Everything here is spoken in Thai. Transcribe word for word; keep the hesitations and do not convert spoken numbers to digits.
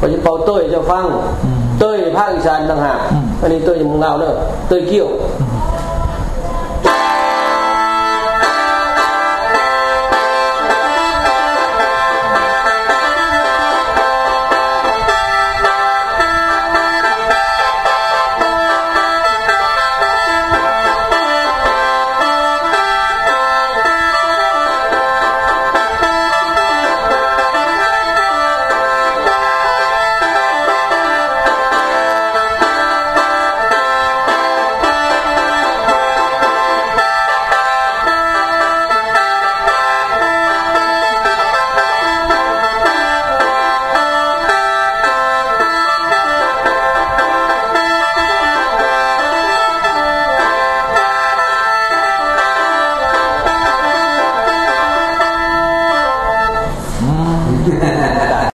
ก็จะเป่าเต้ยจะฟังเต้ยภาคอีสานต่างหากอันนี้เต้ยมึงเล่าเนอะเต้ยเกี่ยว